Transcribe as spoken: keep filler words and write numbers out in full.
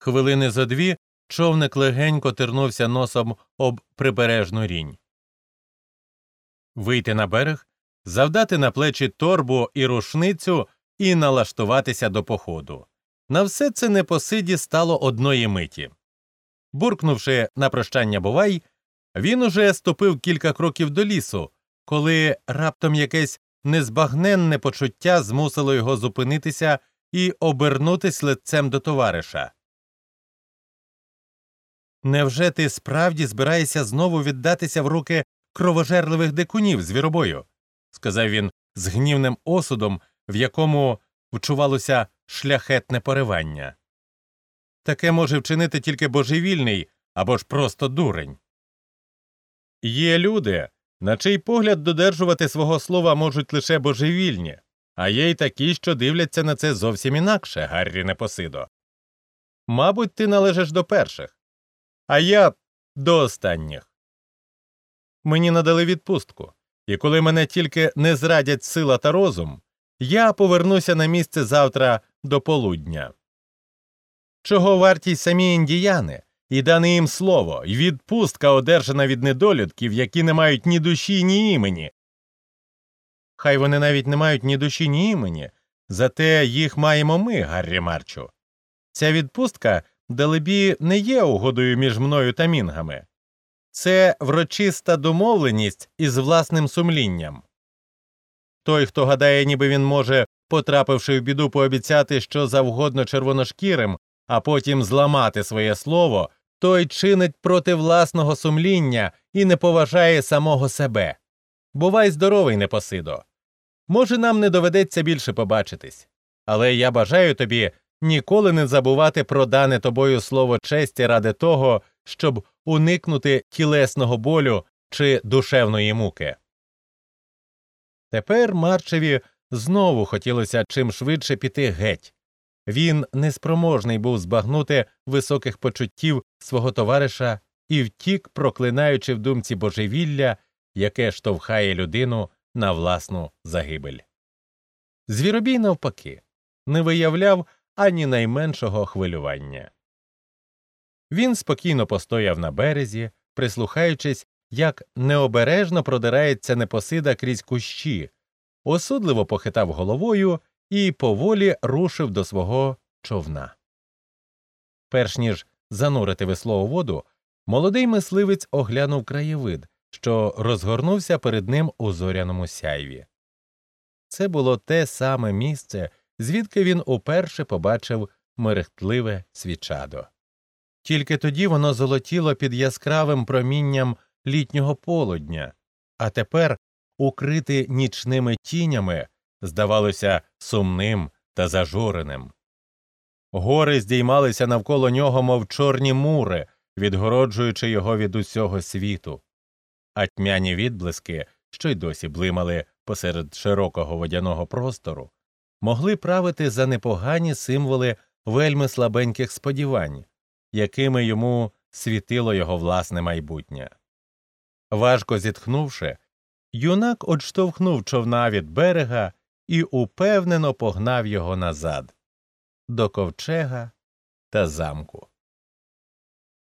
Хвилини зо дві човник легенько тернувся носом об прибережну рінь. Вийти на берег, завдати на плечі торбу і рушницю і налаштуватися до походу. На все це непосиді стало одної миті. Буркнувши на прощання «бувай», він уже ступив кілька кроків до лісу, коли раптом якесь незбагненне почуття змусило його зупинитися і обернутись лицем до товариша. «Невже ти справді збираєшся знову віддатися в руки кровожерливих дикунів звіробою?» – сказав він з гнівним осудом, в якому вчувалося шляхетне поривання. «Таке може вчинити тільки божевільний або ж просто дурень. Є люди, на чий погляд додержувати свого слова можуть лише божевільні, а є й такі, що дивляться на це зовсім інакше, Гаррі Непосидо. Мабуть, ти належиш до перших, а я – до останніх. Мені надали відпустку, і коли мене тільки не зрадять сила та розум, я повернуся на місце завтра до полудня. Чого варті самі індіяни, і дане їм слово, і відпустка, одержана від недолюдків, які не мають ні душі, ні імені. Хай вони навіть не мають ні душі, ні імені, зате їх маємо ми, Гаррі Марчу. Ця відпустка, далебі, не є угодою між мною та мінгами. Це врочиста домовленість із власним сумлінням. Той, хто гадає, ніби він може, потрапивши в біду, пообіцяти що завгодно червоношкірим, а потім зламати своє слово, той чинить проти власного сумління і не поважає самого себе. Бувай здоровий, Непосидо. Може, нам не доведеться більше побачитись, але я бажаю тобі ніколи не забувати про дане тобою слово честі ради того, щоб уникнути тілесного болю чи душевної муки». Тепер Марчеві знову хотілося чим швидше піти геть. Він неспроможний був збагнути високих почуттів свого товариша і втік, проклинаючи в думці божевілля, яке штовхає людину на власну загибель. Звіробій, навпаки, не виявляв ані найменшого хвилювання. Він спокійно постояв на березі, прислухаючись, як необережно продирається Непосида крізь кущі, осудливо похитав головою і поволі рушив до свого човна. Перш ніж занурити весло у воду, молодий мисливець оглянув краєвид, що розгорнувся перед ним у зоряному сяйві. Це було те саме місце, звідки він уперше побачив мерехтливе свічадо. Тільки тоді воно золотіло під яскравим промінням літнього полудня, а тепер, укрите нічними тінями, здавалося сумним та зажуреним. Гори здіймалися навколо нього, мов чорні мури, відгороджуючи його від усього світу, а тьмяні відблиски, що й досі блимали посеред широкого водяного простору, могли правити за непогані символи вельми слабеньких сподівань, якими йому світило його власне майбутнє. Важко зітхнувши, юнак одштовхнув човна від берега і упевнено погнав його назад, до ковчега та замку.